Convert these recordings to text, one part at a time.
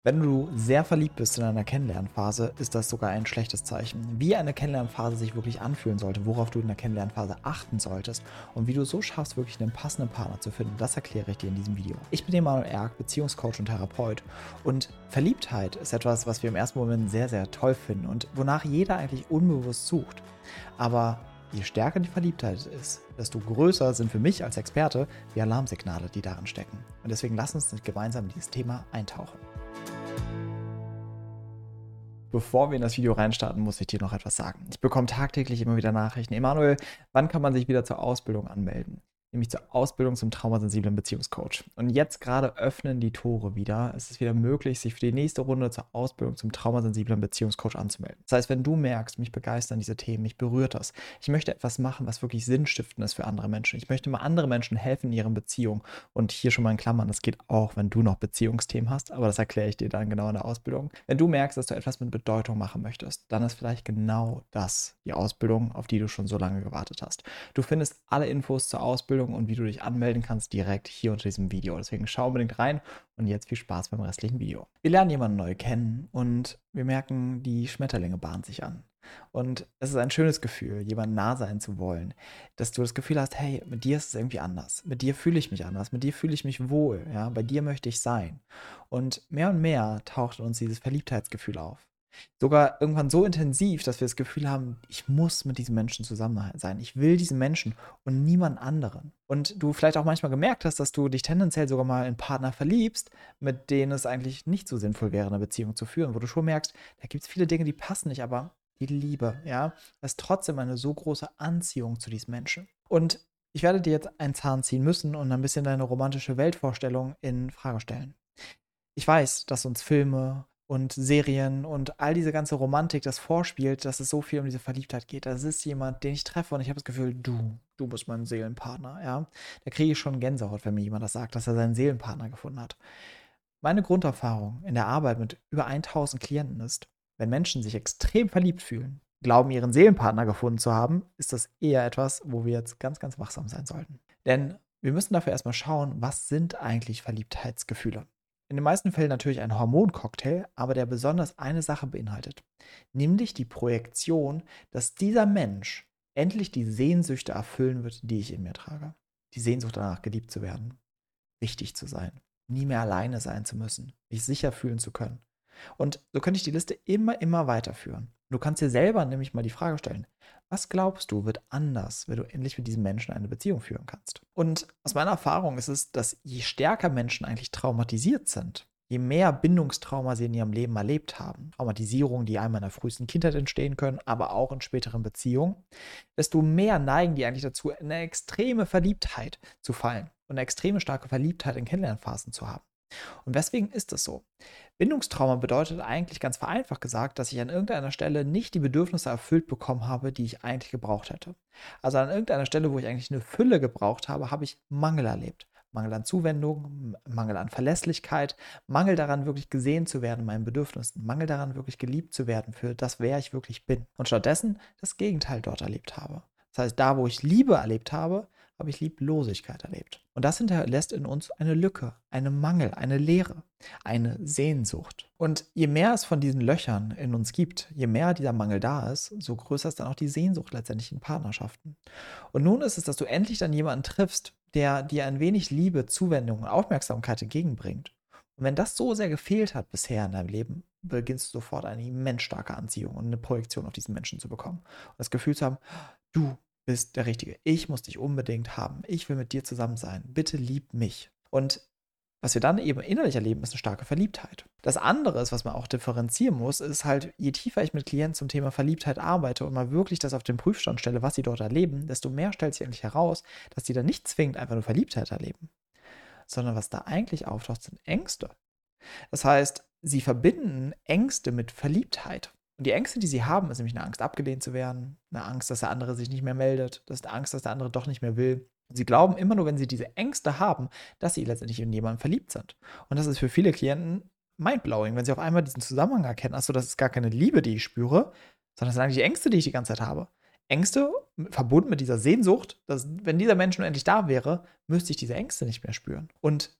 Wenn du sehr verliebt bist in einer Kennenlernphase, ist das sogar ein schlechtes Zeichen. Wie eine Kennenlernphase sich wirklich anfühlen sollte, worauf du in der Kennenlernphase achten solltest und wie du so schaffst, wirklich einen passenden Partner zu finden, das erkläre ich dir in diesem Video. Ich bin Emanuel Erk, Beziehungscoach und Therapeut, und Verliebtheit ist etwas, was wir im ersten Moment sehr, sehr toll finden und wonach jeder eigentlich unbewusst sucht. Aber je stärker die Verliebtheit ist, desto größer sind für mich als Experte die Alarmsignale, die darin stecken. Und deswegen lass uns gemeinsam in dieses Thema eintauchen. Bevor wir in das Video reinstarten, muss ich dir noch etwas sagen. Ich bekomme tagtäglich immer wieder Nachrichten. Emanuel, wann kann man sich wieder zur Ausbildung anmelden? Nämlich zur Ausbildung zum traumasensiblen Beziehungscoach. Und jetzt gerade öffnen die Tore wieder. Es ist wieder möglich, sich für die nächste Runde zur Ausbildung zum traumasensiblen Beziehungscoach anzumelden. Das heißt, wenn du merkst, mich begeistern diese Themen, mich berührt das, ich möchte etwas machen, was wirklich sinnstiftend ist für andere Menschen. Ich möchte mal anderen Menschen helfen in ihren Beziehungen. Und hier schon mal in Klammern, das geht auch, wenn du noch Beziehungsthemen hast, aber das erkläre ich dir dann genau in der Ausbildung. Wenn du merkst, dass du etwas mit Bedeutung machen möchtest, dann ist vielleicht genau das die Ausbildung, auf die du schon so lange gewartet hast. Du findest alle Infos zur Ausbildung und wie du dich anmelden kannst direkt hier unter diesem Video. Deswegen schau unbedingt rein und jetzt viel Spaß beim restlichen Video. Wir lernen jemanden neu kennen und wir merken, die Schmetterlinge bahnen sich an. Und es ist ein schönes Gefühl, jemandem nah sein zu wollen, dass du das Gefühl hast, hey, mit dir ist es irgendwie anders. Mit dir fühle ich mich anders, mit dir fühle ich mich wohl, ja, bei dir möchte ich sein. Und mehr taucht in uns dieses Verliebtheitsgefühl auf. Sogar irgendwann so intensiv, dass wir das Gefühl haben, ich muss mit diesem Menschen zusammen sein. Ich will diesen Menschen und niemand anderen. Und du vielleicht auch manchmal gemerkt hast, dass du dich tendenziell sogar mal in Partner verliebst, mit denen es eigentlich nicht so sinnvoll wäre, eine Beziehung zu führen, wo du schon merkst, da gibt es viele Dinge, die passen nicht, aber die Liebe, ja, da ist trotzdem eine so große Anziehung zu diesem Menschen. Und ich werde dir jetzt einen Zahn ziehen müssen und ein bisschen deine romantische Weltvorstellung in Frage stellen. Ich weiß, dass uns Filme und Serien und all diese ganze Romantik das vorspielt, dass es so viel um diese Verliebtheit geht. Das ist jemand, den ich treffe und ich habe das Gefühl, du bist mein Seelenpartner, ja. Da kriege ich schon Gänsehaut, wenn mir jemand das sagt, dass er seinen Seelenpartner gefunden hat. Meine Grunderfahrung in der Arbeit mit über 1000 Klienten ist, wenn Menschen sich extrem verliebt fühlen, glauben, ihren Seelenpartner gefunden zu haben, ist das eher etwas, wo wir jetzt ganz, ganz wachsam sein sollten. Denn wir müssen dafür erstmal schauen, was sind eigentlich Verliebtheitsgefühle? In den meisten Fällen natürlich ein Hormoncocktail, aber der besonders eine Sache beinhaltet, nämlich die Projektion, dass dieser Mensch endlich die Sehnsüchte erfüllen wird, die ich in mir trage. Die Sehnsucht danach, geliebt zu werden, wichtig zu sein, nie mehr alleine sein zu müssen, mich sicher fühlen zu können. Und so könnte ich die Liste immer weiterführen. Du kannst dir selber nämlich mal die Frage stellen, was glaubst du wird anders, wenn du endlich mit diesem Menschen eine Beziehung führen kannst? Und aus meiner Erfahrung ist es, dass je stärker Menschen eigentlich traumatisiert sind, je mehr Bindungstrauma sie in ihrem Leben erlebt haben, Traumatisierungen, die einmal in der frühesten Kindheit entstehen können, aber auch in späteren Beziehungen, desto mehr neigen die eigentlich dazu, in eine extreme Verliebtheit zu fallen und eine extreme starke Verliebtheit in Kennenlernphasen zu haben. Und weswegen ist das so? Bindungstrauma bedeutet eigentlich ganz vereinfacht gesagt, dass ich an irgendeiner Stelle nicht die Bedürfnisse erfüllt bekommen habe, die ich eigentlich gebraucht hätte. Also an irgendeiner Stelle, wo ich eigentlich eine Fülle gebraucht habe, habe ich Mangel erlebt. Mangel an Zuwendung, Mangel an Verlässlichkeit, Mangel daran, wirklich gesehen zu werden in meinen Bedürfnissen, Mangel daran, wirklich geliebt zu werden für das, wer ich wirklich bin. Und stattdessen das Gegenteil dort erlebt habe. Das heißt, da, wo ich Liebe erlebt habe, habe ich Lieblosigkeit erlebt. Und das hinterlässt in uns eine Lücke, einen Mangel, eine Leere, eine Sehnsucht. Und je mehr es von diesen Löchern in uns gibt, je mehr dieser Mangel da ist, so größer ist dann auch die Sehnsucht letztendlich in Partnerschaften. Und nun ist es, dass du endlich dann jemanden triffst, der dir ein wenig Liebe, Zuwendung und Aufmerksamkeit entgegenbringt. Und wenn das so sehr gefehlt hat bisher in deinem Leben, beginnst du sofort eine immens starke Anziehung und eine Projektion auf diesen Menschen zu bekommen. Und das Gefühl zu haben, du bist der Richtige. Ich muss dich unbedingt haben. Ich will mit dir zusammen sein. Bitte lieb mich. Und was wir dann eben innerlich erleben, ist eine starke Verliebtheit. Das andere ist, was man auch differenzieren muss, ist halt, je tiefer ich mit Klienten zum Thema Verliebtheit arbeite und mal wirklich das auf den Prüfstand stelle, was sie dort erleben, desto mehr stellt sich eigentlich heraus, dass sie dann nicht zwingend einfach nur Verliebtheit erleben, sondern was da eigentlich auftaucht, sind Ängste. Das heißt, sie verbinden Ängste mit Verliebtheit. Und die Ängste, die sie haben, ist nämlich eine Angst, abgelehnt zu werden, eine Angst, dass der andere sich nicht mehr meldet, das ist eine Angst, dass der andere doch nicht mehr will. Und sie glauben immer nur, wenn sie diese Ängste haben, dass sie letztendlich in jemanden verliebt sind. Und das ist für viele Klienten mindblowing, wenn sie auf einmal diesen Zusammenhang erkennen. Achso, das ist gar keine Liebe, die ich spüre, sondern das sind eigentlich die Ängste, die ich die ganze Zeit habe. Ängste verbunden mit dieser Sehnsucht, dass, wenn dieser Mensch nun endlich da wäre, müsste ich diese Ängste nicht mehr spüren. Und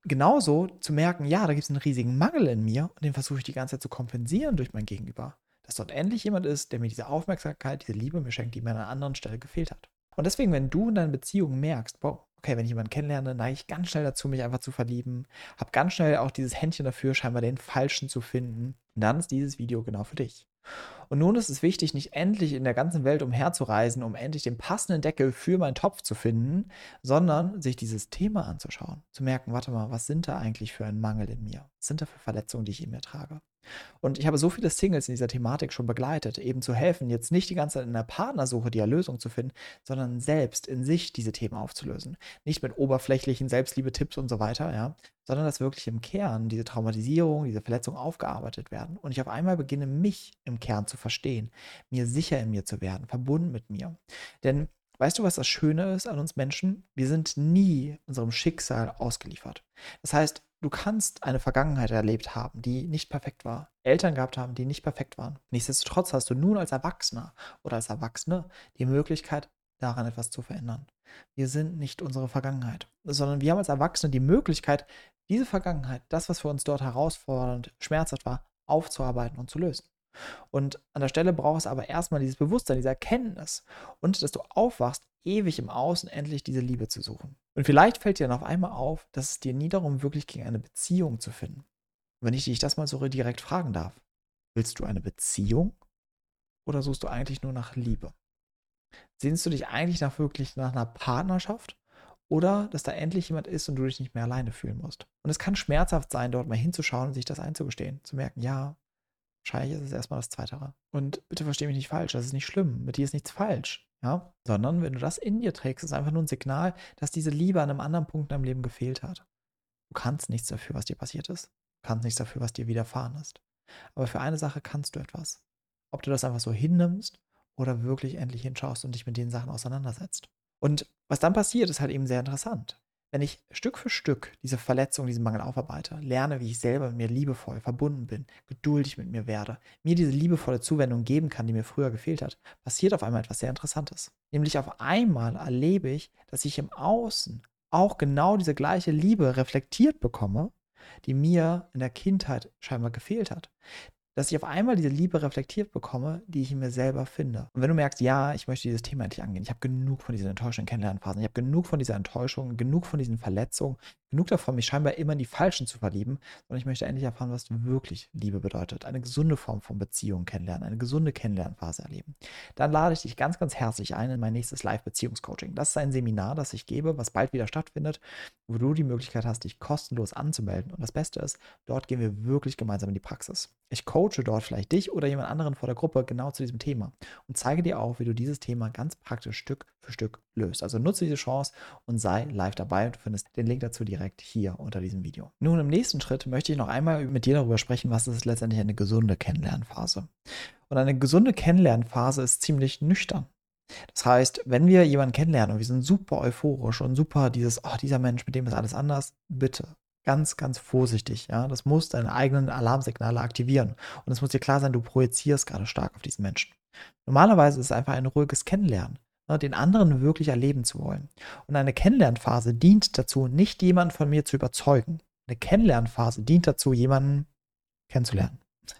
genauso zu merken, ja, da gibt es einen riesigen Mangel in mir und den versuche ich die ganze Zeit zu kompensieren durch mein Gegenüber. Dass dort endlich jemand ist, der mir diese Aufmerksamkeit, diese Liebe mir schenkt, die mir an einer anderen Stelle gefehlt hat. Und deswegen, wenn du in deinen Beziehungen merkst, boah, okay, wenn ich jemanden kennenlerne, neige ich ganz schnell dazu, mich einfach zu verlieben, habe ganz schnell auch dieses Händchen dafür, scheinbar den Falschen zu finden, dann ist dieses Video genau für dich. Und nun ist es wichtig, nicht endlich in der ganzen Welt umherzureisen, um endlich den passenden Deckel für meinen Topf zu finden, sondern sich dieses Thema anzuschauen. Zu merken, warte mal, was sind da eigentlich für ein Mangel in mir? Was sind da für Verletzungen, die ich in mir trage? Und ich habe so viele Singles in dieser Thematik schon begleitet, eben zu helfen, jetzt nicht die ganze Zeit in der Partnersuche die Erlösung zu finden, sondern selbst in sich diese Themen aufzulösen. Nicht mit oberflächlichen Selbstliebe-Tipps und so weiter, ja, sondern dass wirklich im Kern diese Traumatisierung, diese Verletzungen aufgearbeitet werden. Und ich auf einmal beginne, mich im Kern zu verstehen, mir sicher in mir zu werden, verbunden mit mir. Denn weißt du, was das Schöne ist an uns Menschen? Wir sind nie unserem Schicksal ausgeliefert. Das heißt, du kannst eine Vergangenheit erlebt haben, die nicht perfekt war. Eltern gehabt haben, die nicht perfekt waren. Nichtsdestotrotz hast du nun als Erwachsener oder als Erwachsene die Möglichkeit, daran etwas zu verändern. Wir sind nicht unsere Vergangenheit, sondern wir haben als Erwachsene die Möglichkeit, diese Vergangenheit, das, was für uns dort herausfordernd, schmerzhaft war, aufzuarbeiten und zu lösen. Und an der Stelle braucht es aber erstmal dieses Bewusstsein, diese Erkenntnis und dass du aufwachst, ewig im Außen endlich diese Liebe zu suchen. Und vielleicht fällt dir dann auf einmal auf, dass es dir nie darum wirklich ging, eine Beziehung zu finden. Und wenn ich dich das mal so direkt fragen darf, willst du eine Beziehung oder suchst du eigentlich nur nach Liebe? Sehnst du dich eigentlich wirklich nach einer Partnerschaft oder dass da endlich jemand ist und du dich nicht mehr alleine fühlen musst? Und es kann schmerzhaft sein, dort mal hinzuschauen und sich das einzugestehen, zu merken, ja, wahrscheinlich ist es erstmal das Zweitere. Und bitte versteh mich nicht falsch, das ist nicht schlimm. Mit dir ist nichts falsch. Ja? Sondern wenn du das in dir trägst, ist einfach nur ein Signal, dass diese Liebe an einem anderen Punkt in deinem Leben gefehlt hat. Du kannst nichts dafür, was dir passiert ist. Du kannst nichts dafür, was dir widerfahren ist. Aber für eine Sache kannst du etwas. Ob du das einfach so hinnimmst oder wirklich endlich hinschaust und dich mit den Sachen auseinandersetzt. Und was dann passiert, ist halt eben sehr interessant. Wenn ich Stück für Stück diese Verletzung, diesen Mangel aufarbeite, lerne, wie ich selber mit mir liebevoll verbunden bin, geduldig mit mir werde, mir diese liebevolle Zuwendung geben kann, die mir früher gefehlt hat, passiert auf einmal etwas sehr Interessantes. Nämlich auf einmal erlebe ich, dass ich im Außen auch genau diese gleiche Liebe reflektiert bekomme, die mir in der Kindheit scheinbar gefehlt hat. Dass ich auf einmal diese Liebe reflektiert bekomme, die ich in mir selber finde. Und wenn du merkst, ja, ich möchte dieses Thema endlich angehen, ich habe genug von diesen enttäuschenden Kennenlernphasen, ich habe genug von dieser Enttäuschung, genug von diesen Verletzungen, genug davon, mich scheinbar immer in die Falschen zu verlieben, sondern ich möchte endlich erfahren, was wirklich Liebe bedeutet. Eine gesunde Form von Beziehung kennenlernen, eine gesunde Kennenlernphase erleben. Dann lade ich dich ganz, ganz herzlich ein in mein nächstes Live-Beziehungscoaching. Das ist ein Seminar, das ich gebe, was bald wieder stattfindet, wo du die Möglichkeit hast, dich kostenlos anzumelden. Und das Beste ist, dort gehen wir wirklich gemeinsam in die Praxis. Ich coache dort vielleicht dich oder jemand anderen vor der Gruppe genau zu diesem Thema und zeige dir auch, wie du dieses Thema ganz praktisch Stück für Stück löst. Also nutze diese Chance und sei live dabei und du findest den Link dazu direkt hier unter diesem Video. Nun, im nächsten Schritt möchte ich noch einmal mit dir darüber sprechen, was ist letztendlich eine gesunde Kennenlernphase. Und eine gesunde Kennenlernphase ist ziemlich nüchtern. Das heißt, wenn wir jemanden kennenlernen und wir sind super euphorisch und super dieser Mensch, mit dem ist alles anders, bitte ganz, ganz vorsichtig, ja. Das muss deine eigenen Alarmsignale aktivieren. Und es muss dir klar sein, du projizierst gerade stark auf diesen Menschen. Normalerweise ist es einfach ein ruhiges Kennenlernen, ne, den anderen wirklich erleben zu wollen. Und eine Kennenlernphase dient dazu, nicht jemanden von mir zu überzeugen. Eine Kennenlernphase dient dazu, jemanden kennenzulernen.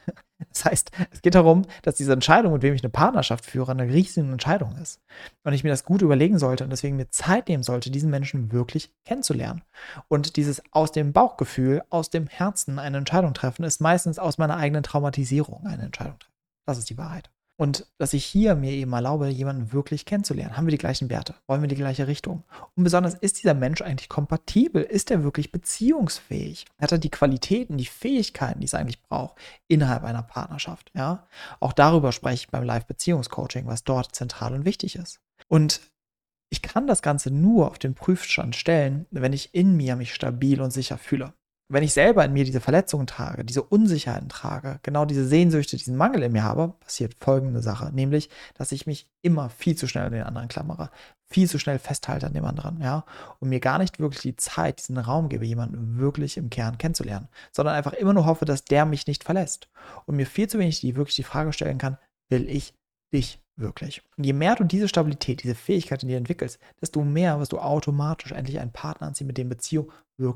Das heißt, es geht darum, dass diese Entscheidung, mit wem ich eine Partnerschaft führe, eine riesige Entscheidung ist. Und ich mir das gut überlegen sollte und deswegen mir Zeit nehmen sollte, diesen Menschen wirklich kennenzulernen. Und dieses aus dem Bauchgefühl, aus dem Herzen eine Entscheidung treffen, ist meistens aus meiner eigenen Traumatisierung eine Entscheidung treffen. Das ist die Wahrheit. Und dass ich hier mir eben erlaube, jemanden wirklich kennenzulernen. Haben wir die gleichen Werte? Wollen wir die gleiche Richtung? Und besonders, ist dieser Mensch eigentlich kompatibel? Ist er wirklich beziehungsfähig? Hat er die Qualitäten, die Fähigkeiten, die es eigentlich braucht, innerhalb einer Partnerschaft? Ja? Auch darüber spreche ich beim Live-Beziehungscoaching, was dort zentral und wichtig ist. Und ich kann das Ganze nur auf den Prüfstand stellen, wenn ich in mir mich stabil und sicher fühle. Wenn ich selber in mir diese Verletzungen trage, diese Unsicherheiten trage, genau diese Sehnsüchte, diesen Mangel in mir habe, passiert folgende Sache, nämlich, dass ich mich immer viel zu schnell an den anderen klammere, viel zu schnell festhalte an dem anderen, ja, und mir gar nicht wirklich die Zeit, diesen Raum gebe, jemanden wirklich im Kern kennenzulernen, sondern einfach immer nur hoffe, dass der mich nicht verlässt und mir viel zu wenig wirklich die Frage stellen kann, will ich dich wirklich? Und je mehr du diese Stabilität, diese Fähigkeit in dir entwickelst, desto mehr wirst du automatisch endlich einen Partner anziehen, mit dem Beziehung wirklich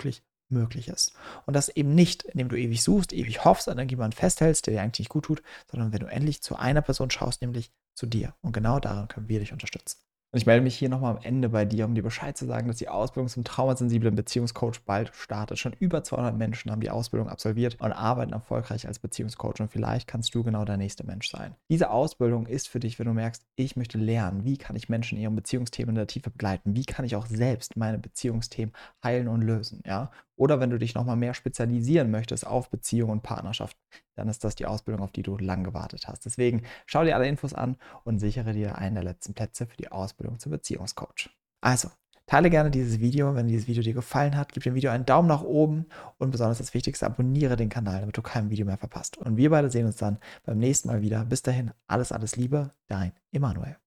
möglich ist. Und das eben nicht, indem du ewig suchst, ewig hoffst, an irgendjemanden festhältst, der dir eigentlich nicht gut tut, sondern wenn du endlich zu einer Person schaust, nämlich zu dir. Und genau darin können wir dich unterstützen. Und ich melde mich hier nochmal am Ende bei dir, um dir Bescheid zu sagen, dass die Ausbildung zum traumasensiblen Beziehungscoach bald startet. Schon über 200 Menschen haben die Ausbildung absolviert und arbeiten erfolgreich als Beziehungscoach. Und vielleicht kannst du genau der nächste Mensch sein. Diese Ausbildung ist für dich, wenn du merkst, ich möchte lernen, wie kann ich Menschen in ihren Beziehungsthemen in der Tiefe begleiten? Wie kann ich auch selbst meine Beziehungsthemen heilen und lösen? Ja? Oder wenn du dich nochmal mehr spezialisieren möchtest auf Beziehung und Partnerschaft, dann ist das die Ausbildung, auf die du lang gewartet hast. Deswegen schau dir alle Infos an und sichere dir einen der letzten Plätze für die Ausbildung zum Beziehungscoach. Also, teile gerne dieses Video, wenn dieses Video dir gefallen hat. Gib dem Video einen Daumen nach oben und besonders das Wichtigste, abonniere den Kanal, damit du kein Video mehr verpasst. Und wir beide sehen uns dann beim nächsten Mal wieder. Bis dahin, alles Liebe, dein Emanuel.